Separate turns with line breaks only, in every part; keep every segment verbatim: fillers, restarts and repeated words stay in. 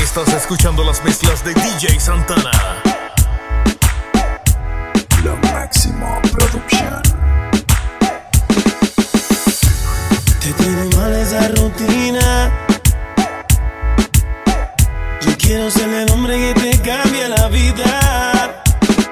Estás escuchando las mezclas de D J Santana.
Lo máximo producción.
Te tiene mal esa rutina. Yo quiero ser el hombre que te cambie la vida.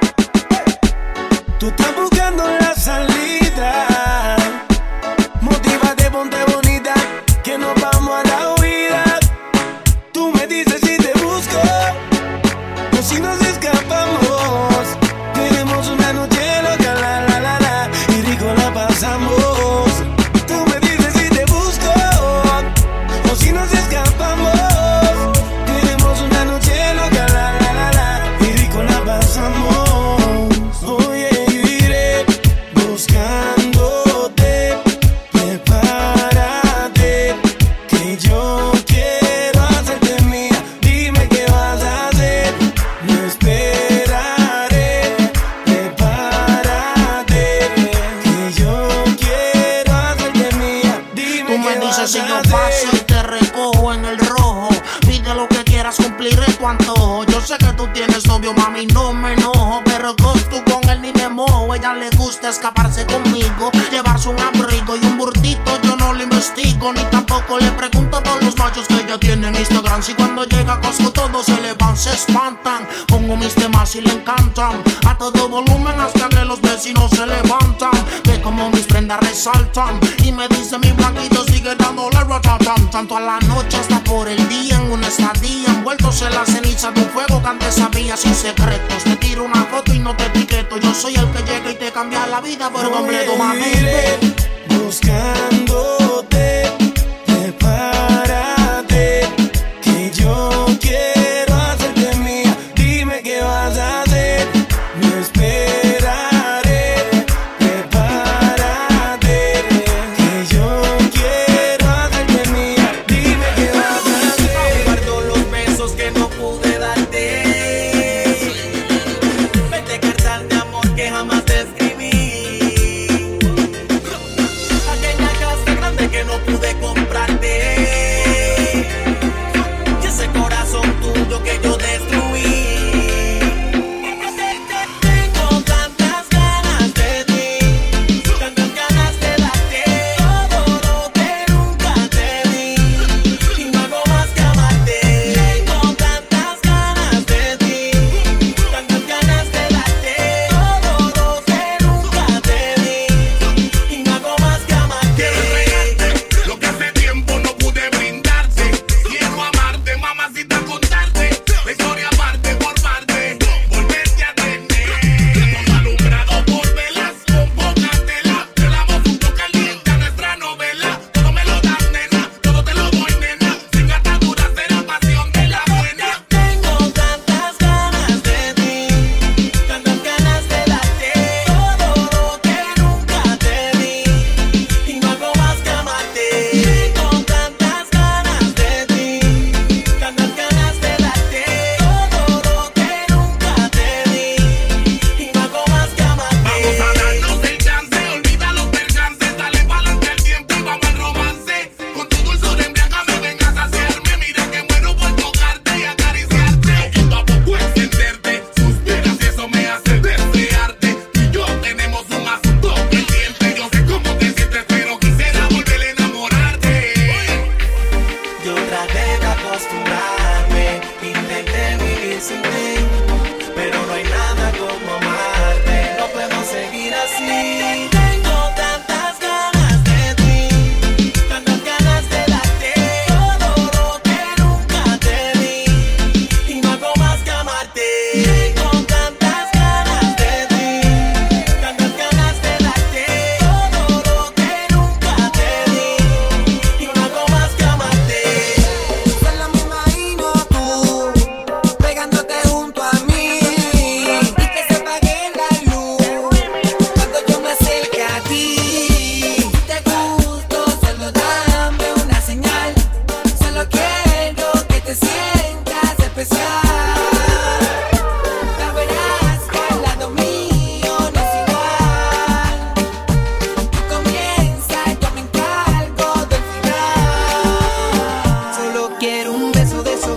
Tú estás buscando la salida. Motívate, ponte bonita, que nos vamos a la huida. Tú me dices si te busco o si nos escapamos. Tenemos una noche loca, la la la la, y rico la pasamos. Tú me dices si te busco o si nos escapamos. Tenemos una noche loca, la la la la, y rico la pasamos. Oye, yo iré buscándote. Prepárate, que yo quiero hacerte mía. Dime qué vas a hacer. No esperaré. Prepárate, que yo quiero hacerte mía. Dime
Tú me
qué
dices
vas
si
a
yo
hacer.
paso y te recojo en el rojo. Pide lo que quieras, cumpliré tu antojo. Yo sé que tú tienes novio, mami, no me enojo. Pero con tú con él ni me mojo. Ella le gusta escaparse conmigo, llevarse un abrigo y un burdito. Yo no lo investigo, ni tampoco le pregunto a todos los machos que ella tiene en Instagram. Si cuando llega a Costco todos se le van, se espantan. Pongo mis temas y le encantan a todo volumen hasta que los vecinos se levantan. Ve como mis prendas resaltan y me dice mi blanquito sigue dándole ratatán. Tanto a la noche hasta por el día en una estadía, envueltos en la ceniza de un fuego que antes había sin secretos. Te tiro una foto y no te etiqueto. Yo soy el que llega y te cambia la vida por completo, mami.
Iré buscándote. Prepárate, que yo quiero hacerte mía. Dime qué vas a hacer. No esperaré. Prepárate, que yo quiero hacerte mía. Dime qué vas a hacer.
Guardo los besos que no pude darte. Vete cartas de amor que jamás te escribí. Aquella casa grande que no pude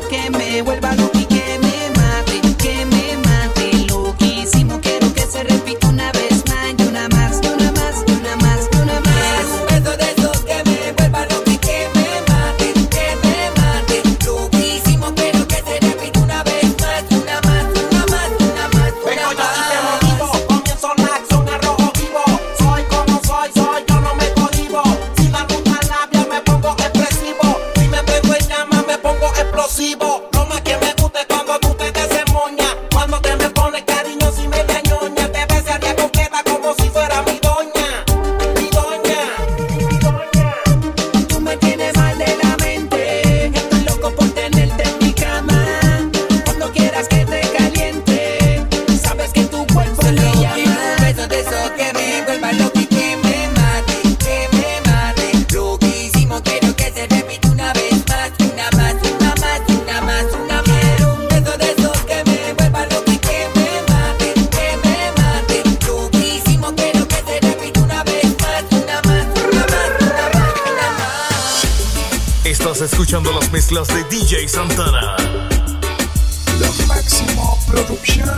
que me vuelva loco y que me mate, que me mate. Lo que hicimos quiero que se repita una vez más, y una más, y una más, y una más, y una más.
Un beso de esos que me vuelva loco y que me mate, que me mate. Lo que hicimos quiero que se repita una vez más, una más, una más, una más, una
Vengo yo y te
más.
motivo, comienzo la acción a rojo vivo. Soy como soy, soy, yo no me cohibo. Si la ruta labia me pongo expresivo. Si me prendo en llama me pongo explosivo. Lo más que me gusta es cuando tú te desemoñas. Cuando te me pones cariñoso y media ñoña. Te besaría completa como si fuera mi doña. Mi doña, mi doña.
Tú me tienes mal de la mente, estoy loco por tenerte en mi cama. Cuando quieras que te caliente, sabes que tu cuerpo
Solo
me
quiero un
llama.
beso de esos que me vuelva loco y que me mate, que me mate. Lo que hicimos quiero que se repita una vez más, una más, una más, una más, una más. Quiero un beso de esos que me vuelva loco y que me mate, que me mate. Lo que hicimos quiero que se repita una vez más, una más, una más, una más, una más.
Estás escuchando las mezclas de D J Santana.
La Máxima Producción.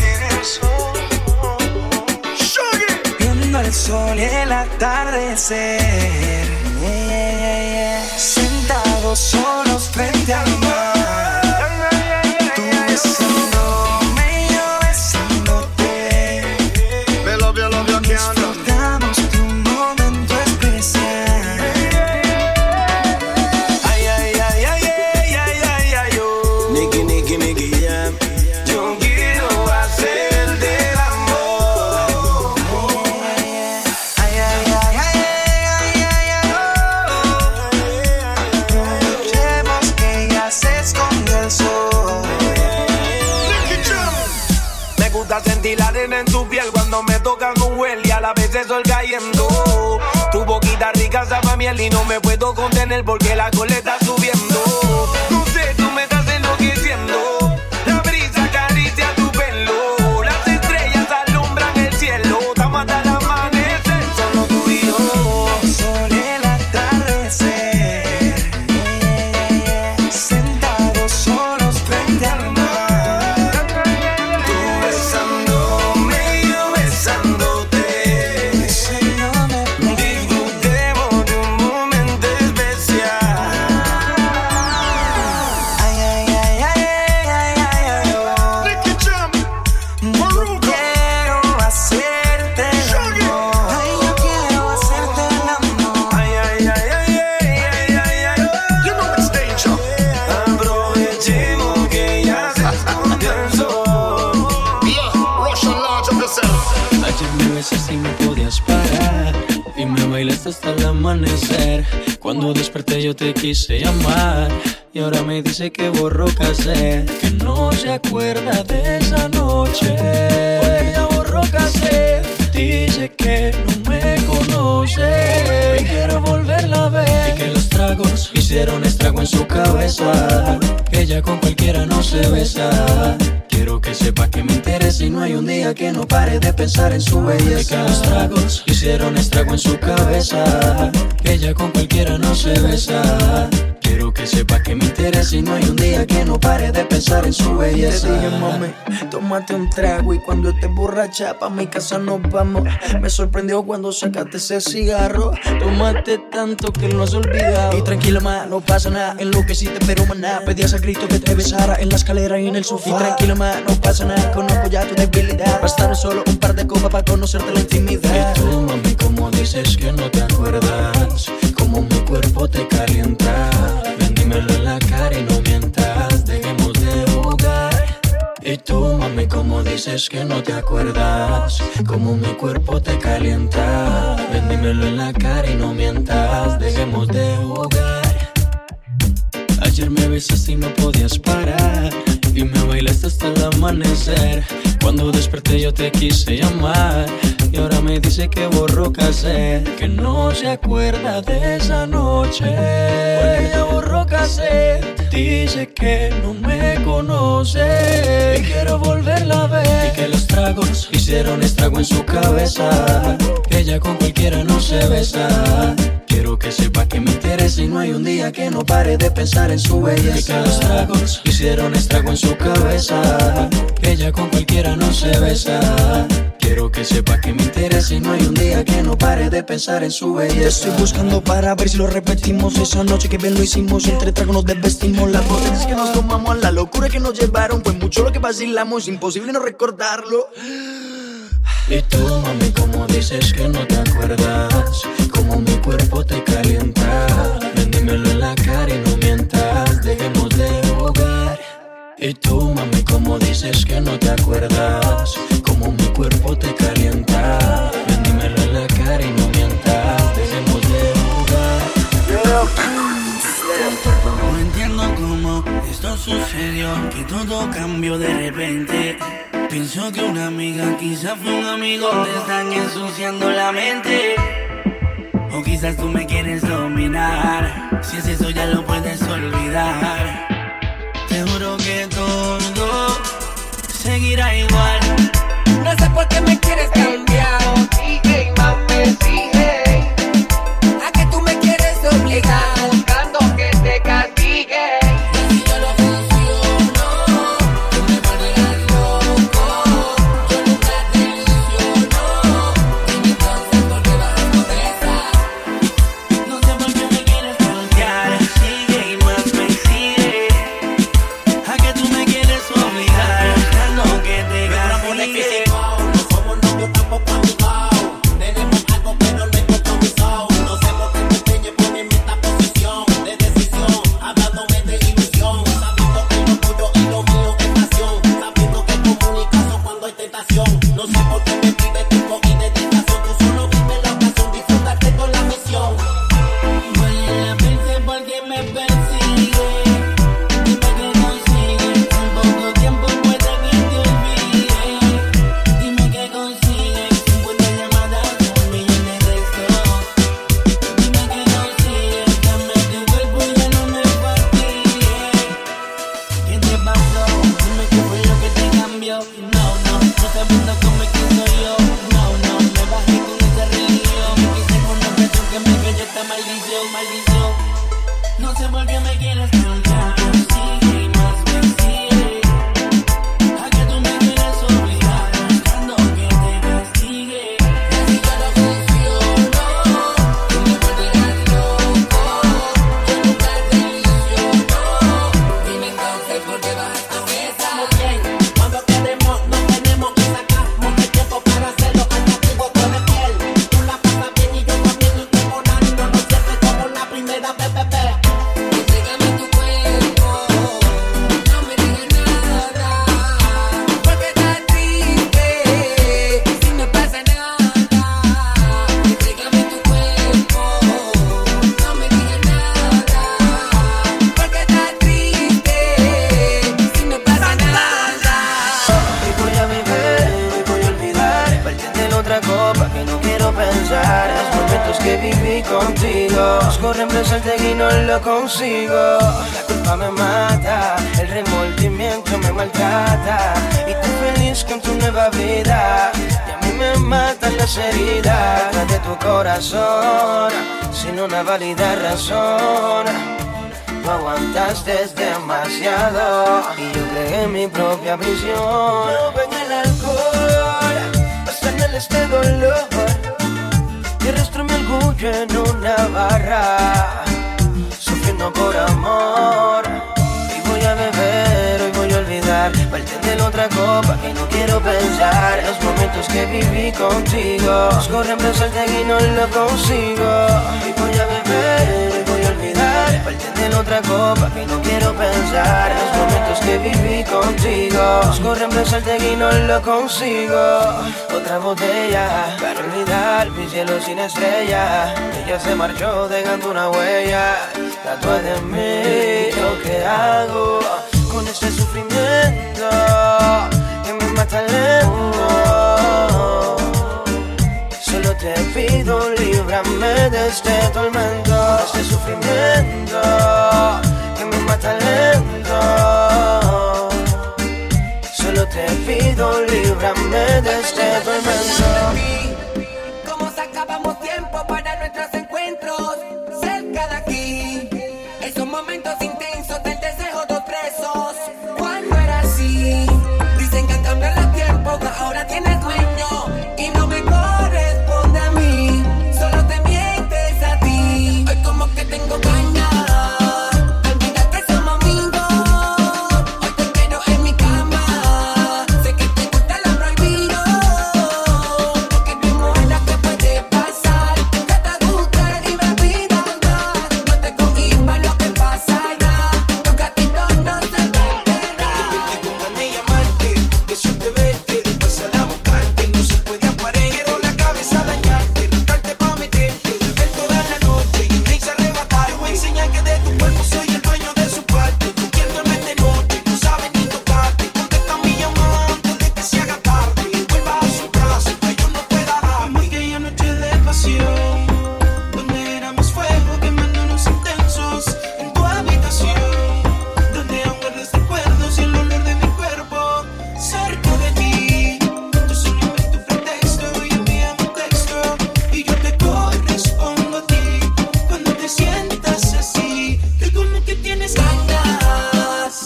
Viendo el sol y el atardecer, yeah, yeah, yeah. Sentados solos frente al mar. Tú besándome y yo besándote. Disfrutamos de un momento especial. Ay, ay, ay, ay, ay, ay, ay, ay, oh. Nicky, Nicky, Nicky, yeah. Yo quiero hacerte el amor. Ay, ay, ay, ay, ay, ay, ay, oh. Aprovechemos que ya se esconde el sol. Me gusta sentir la arena en tu piel cuando me tocan con huel y a la vez el sol cayendo. Tu boquita rica sabe a miel y no me puedo contener porque la cola está subiendo. No sé, tú me estás enloqueciendo. La brisa acaricia tu pelo. Las estrellas alumbran el cielo. Estamos hasta el amanecer, solo tú y yo. Sol y el atardecer, yeah, yeah. Sentados solos frente al mar. Tú besándome y yo besándote. Disfrutemos de un momento especial. Ay, ay, ay, ay, ay, ay, ay, oh. Yo quiero hacerte el amor. Ay, yo quiero hacerte el amor. Ay, ay, ay, ay, ay, ay, ay, ay, oh. Aprovechemos que ya se esconde el sol.
Ayer me besaste y no podías parar y me bailaste hasta el amanecer. Cuando desperté yo te quise llamar y ahora me dice que borró cassette, que no se acuerda de esa noche. Porque ella borró cassette, dice que no me conoce y quiero volverla a ver. Y que los tragos hicieron estrago en su cabeza, que ella con cualquiera no se besa. Quiero que sepa que me interesa y no hay un día que no pare de pensar en su belleza. Y que los tragos hicieron estrago en su cabeza, que ella con cualquiera no se besa. Quiero que sepa que me interesa y no hay un día que no pare de pensar en su belleza.
Te dije, mami, tómate un trago y cuando estés borracha pa' mi casa nos vamos. Me sorprendió cuando sacaste ese cigarro. Tomaste tanto que lo has olvidado. Y tranquila, ma, no pasa nada. Enloqueciste pero maná, pedías a grito que te besara en la escalera y en el sofá. Y tranquila, ma, no pasa nada. Conozco ya tu debilidad. Bastaron solo un par de copas para conocerte la intimidad.
Y tú, mami, como dices que no te acuerdas, como mi cuerpo te calienta. Ven, dímelo en la cara y no mientas, dejemos de jugar. Y tú, mami, como dices que no te acuerdas, como mi cuerpo te calienta. Ven, dímelo en la cara y no mientas, dejemos de jugar. Ayer me besaste y no podías parar y me bailaste hasta el amanecer. Cuando desperté yo te quise llamar y ahora me dice que borró cassette, que no se acuerda de esa noche. Porque ella borró cassette, dice que no me conoce y quiero volverla a ver. Y que los tragos hicieron estrago en su cabeza, que ella con cualquiera no se besa. Quiero que sepa que me interesa y no hay un día que no pare de pensar en su belleza. Que los tragos hicieron estrago en su cabeza, que ella con cualquiera no se besa. Quiero que sepa que me interesa y no hay un día que no pare de pensar en su belleza.
Te estoy buscando para ver si lo repetimos. Esa noche que bien lo hicimos, entre tragos nos desvestimos. Las botellas que nos tomamos, la locura que nos llevaron. Fue mucho lo que vacilamos, imposible no recordarlo.
Y tú, mami, como dices que no te acuerdas, como mi cuerpo te calienta. Ven, dímelo en la cara y no mientas, dejemos de jugar. Y tú, mami, como dices que no te acuerdas, como mi cuerpo te calienta. Ven, dímelo en la cara y no mientas, dejemos de jugar.
No entiendo cómo esto sucedió, que todo cambió de repente. Pienso que una amiga quizás fue un amigo, te están ensuciando la mente. O quizás tú me quieres dominar, si es eso ya lo puedes olvidar. Te juro que todo seguirá igual.
No sé por qué me quieres cambiar. Sigue, mami, sigue. A que tú me quieres obligar, buscando que te castigue. Y si yo no funciono, tú me volverás loco. Yo nunca te ilusiono. Dime entonces por qué vas a contestar.
No sé por qué me quieres cambiar. Sigue y más me sigue. A que tú me quieres obligar, buscando que te castigue.
No somos novios, tampoco amigos. Tenemos algo pero no es compromiso. No sé por qué te empeñes en ponerme esta posición de decisión, hablándome de ilusión, sabiendo que lo tuyo y lo mío es pasión, sabiendo que comunicación cuando hay tentación. No sé por qué me pides tiempo y dedicación. Tú solo vives la ocasión, disfrútate con la misión.
Vuelve a pensar por qué me persigue. Dime que consigues, en poco tiempo puede que te olvide. Dime que consigues, cincuenta llamadas, un millón de textos. Dime que consigues, dame tu cuerpo y ya no me fastidie. ¿Qué te pasó? Dime qué fue lo que te cambió. No, no, no sabiendo cómo es que soy yo. No, no, me bajé con esa religión. Quise con una presión que me cayó esta maldición, maldición. No sé por qué me quieres cambiar. Sigue y más me sigue. A que tú me quieres obligar, buscando que te castigue.
Y si yo no funciono, tú me volverás loco. Yo nunca te ilusiono. Dime entonces por qué vas a contestar.
Bien, cuando queremos, no tenemos que sacarnos el tiempo para hacerlo atractivo con el piel. Tú la pasas bien y yo también, y como nadie no nos siente como la primera vez, bebé.
Entrégame tu cuerpo, no me digas nada. Porque estás triste, si no pasa nada. Entrégame tu cuerpo, no me digas nada. Porque estás triste, si no pasa nada.
Hoy voy a beber, hoy voy a olvidar. Partiendo en otra copa que no quiero pensar. Los momentos que viví contigo busco reemplazarte y no lo consigo. La culpa me mata, el remordimiento me maltrata. Y tú feliz con tu nueva vida, y a mí me matan las heridas de tu corazón, sin una válida razón. Tú aguantaste demasiado y yo creé en mi propia prisión. No ven el alcohol, pasan este dolor y arrastro mi orgullo en una barra, sufriendo por amor. Y voy a beber, hoy voy a olvidar. Bartender otra copa que no quiero pensar. Los momentos que viví contigo busco reemplazarte y no lo consigo. Y voy a beber, hoy voy a olvidar. Bartender otra copa que no quiero pensar. Los momentos que viví contigo busco reemplazarte y no lo consigo. Otra botella para olvidar mi cielo sin estrella. Ella se marchó dejando una huella tatuada de mí. ¿Yo qué hago con este sufrimiento que me mata lento? Solo te pido, líbrame de este tormento, de este sufrimiento que me mata lento. Solo te pido, líbrame de este tormento.
¿Cómo sacábamos tiempo para nuestros encuentros?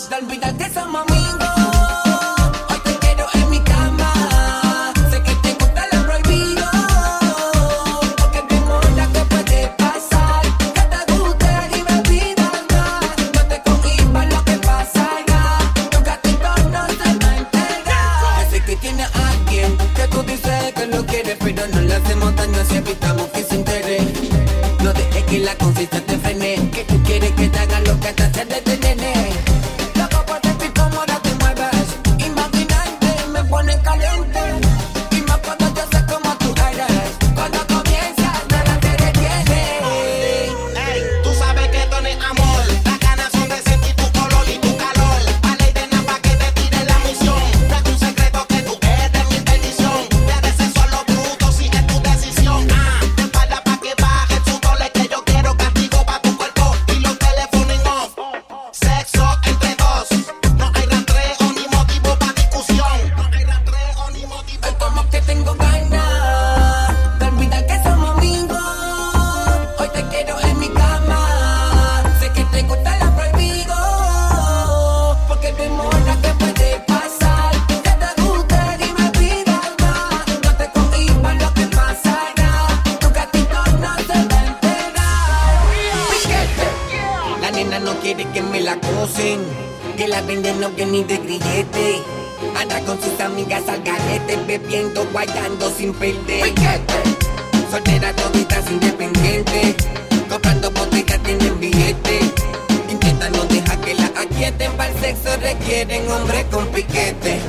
de olvidar que somos amigos. Hoy te quiero en mi cama. Sé que te gusta lo prohibido, porque vemos la que puede pasar. Que te guste y me pidas más. No te cohibas lo que pasará. Tu gatito no se va a enterar. Sé que tiene a alguien que tú dices que lo quieres, pero no le hacemos daño si evitamos que se entere. No dejes que la conciencia te frene, que tú quieres que te haga lo que te hace de nene. Loco por ti como ahora te mueves, imaginarte me pone caliente. Y más cuando yo sé cómo tú eres, cuando comienzas nada te detiene.
Ey, tú sabes que esto no es amor. Las ganas son de sentir tu color y tu calor. A ley de nada pa' que te tire la misión. No es un secreto que tú eres mi perdición. Debes ser solo bruto si es tu decisión. Ah, te espalda pa' que baje el sudor. Es que yo quiero castigo pa' tu cuerpo y los teléfonos en off. Sexo entre dos. No hay rastreo ni motivo pa' discusión. No hay rastreo ni motivo
Es como que tengo ganas de olvidar que somos amigos. Hoy te quiero en mi cama. Sé que te gusta lo prohibido, porque vemos la que puede pasar. Que te guste y me pidas más. No te cohibas lo que pasará. Tu gatito no se va a enterar. Piquete. La nena no quiere que me la acosen, que la venden no viene ni de grillete. Anda con sus amigas al garete, bebiendo, guayando sin perder. Piquete. Soltera toditas independiente, comprando botellas tienen billete. Intenta no dejar que la aquieten, para el sexo requieren hombres con piquete.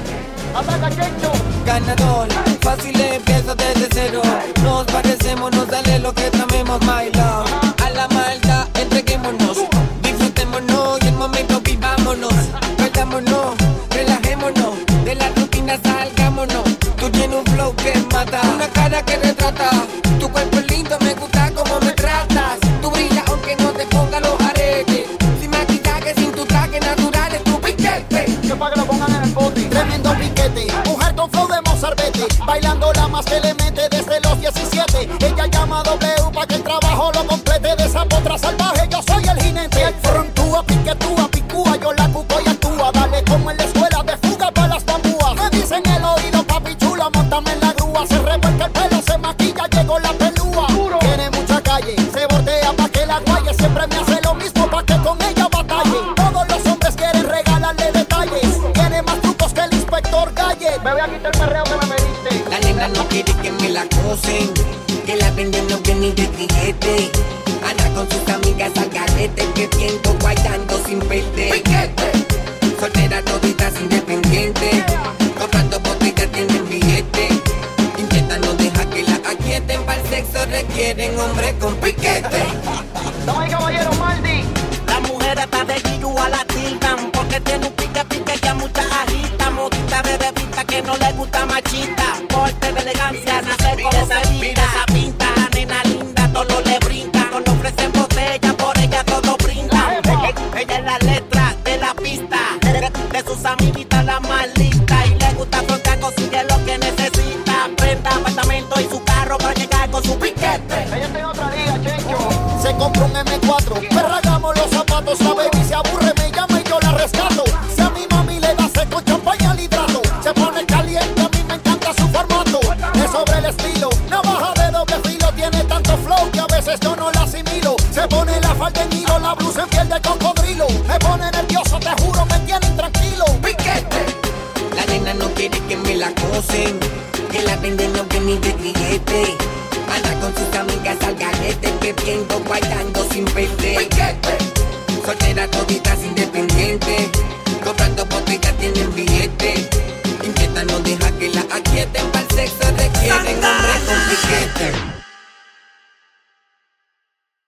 Ganador, fácil empiezo desde cero. Nos parecemos, nos sale lo que tramemos, my love. A la maldad, entreguémonos, disfrutémonos y el momento vivámonos. Perdámonos, relajémonos, de la rutina salgámonos. Tú tienes un flow que mata, una cara que retrata. Tu cuerpo es lindo, me gusta como me tratas. Tú brillas aunque no te pongas los aretes. Sin maquillaje, sin tu traje natural, es tu piquete.
Tremendo piquete, mujer con flow de mozarbete, bailando la más que le mete desde los diecisiete. Ella llama W pa' que el trabajo lo complete. De esa potra salvaje yo soy el jinete. Frontúa, piquetúa, picúa, yo la cuco y actúa. Dale como en la escuela de fuga pa' las bambúas. Me dicen el oído, papi chula, montame en la grúa. Se revuelca el pelo, se maquilla, llegó la pelúa. Tiene mucha calle, se bordea pa' que la guaye. Siempre me hace lo mismo pa' que con ella batalle. Todos los hombres quieren regalarle detalles. Tiene más trucos que el inspector Gallet. Me voy a quitar el perreo que me pediste.
La nena no quiere que me la acosen, que la venden no viene ni de grillete. Anda con sus amigas al garete, bebiendo, guayando sin perder. Piquete. Soltera toditas independiente, comprando botellas tienen billete. Intenta no dejar que la aquieten, para el sexo requieren hombres con piquete.
Dame caballero Maldi.
La mujer está de guillo a la tildan, porque tiene un pique pique que a muchas agita. Modita de bebita que no le gusta machita. Porte de elegancia, nacer como se mira esa pinta. La nena linda, todo le brinca. Cuando ofrecen botella, por ella todo brinda. Ella es la letra de la pista, de, de sus amiguitas la más lista. Y le gusta frontear, consigue lo que necesita. Prenda apartamento y su carro para llegar con su piquete.
Ella está en otra liga, Chencho. Se compra un eme cuatro, perragamos los zapatos. La baby se aburre, me llama y yo la rescato. Si a mi mami le da seco, champaña al hidrato. Se pone caliente, a mí me encanta su formato. Es sobre el estilo, navaja de doble filo. Tiene tanto flow que a veces yo no la asimilo. Se pone la falda en hilo, la blusa en piel de cocodrilo. Me pone nervioso, te juro, me tiene intranquilo.
Piquete. La nena no quiere que me la acosen, que la venden no viene ni de grillete. Anda con sus amigas al garete, bebiendo, guayando sin perder. Piquete. Soltera toditas independiente, comprando botellas tienen billete. Intenta no dejar que la aquieten, para el sexo requieren hombres con piquete.